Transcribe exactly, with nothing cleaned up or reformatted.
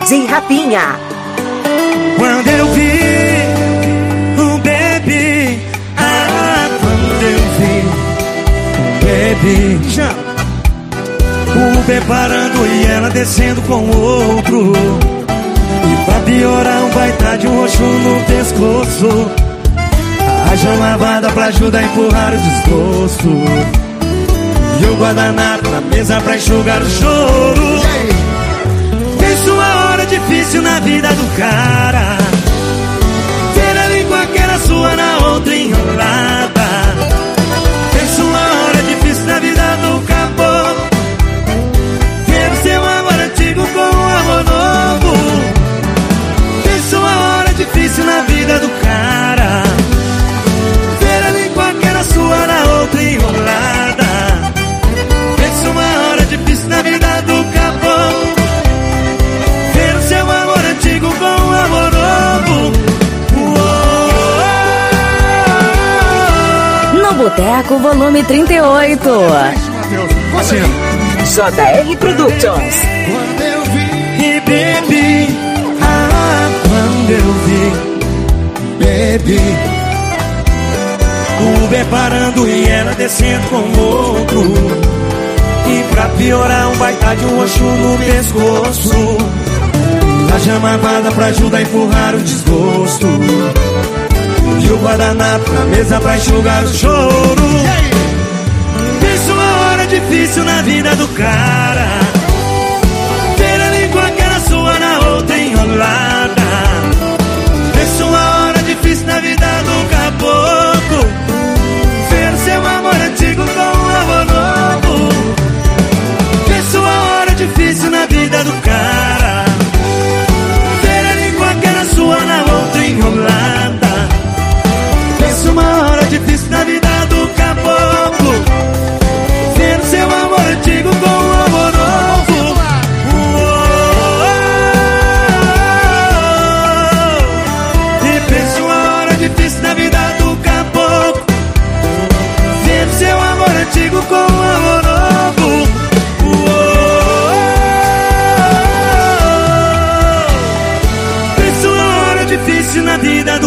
D J Rapinha. Quando eu vi o baby, ah, quando eu vi o baby, já o Uber parando e ela descendo com outro. E pra piorar um baita de um roxo no pescoço, a jão lavada pra ajudar a empurrar o desgosto, e o guardanapo na mesa pra enxugar o choro. Penso uma hora difícil na vida do cara, ter a língua que era sua na outra enrolada. Penso uma hora difícil na vida do caboclo, ter o seu amor antigo com um amor novo. Penso uma hora difícil na vida do cara, ter a língua que era sua na outra enrolada. Penso uma hora difícil na vida do caboclo, ter o seu amor antigo com um amor novo. No Boteco, volume trinta e oito. J R Productions. Quando eu vi e bebi, ah, quando eu vi, bebi, o Uber parando e ela descendo com outro. E pra piorar um baita de um roxo no pescoço, a jama armada pra ajudar a empurrar o desgosto, e o guardanapo na mesa pra enxugar o choro. Penso uma hora difícil na vida do cara, ter a língua que era sua na outra enrolada. Penso uma hora difícil na vida do caboclo, ver o seu amor antigo com um amor novo. Penso uma hora difícil na vida do cara, ter a língua que era sua na outra enrolada. Penso uma hora difícil na vida do caboclo, ver o seu amor antigo com um amor novo. E penso uma hora difícil na vida do caboclo, ver o seu amor antigo com um amor novo. Penso uma hora difícil na vida do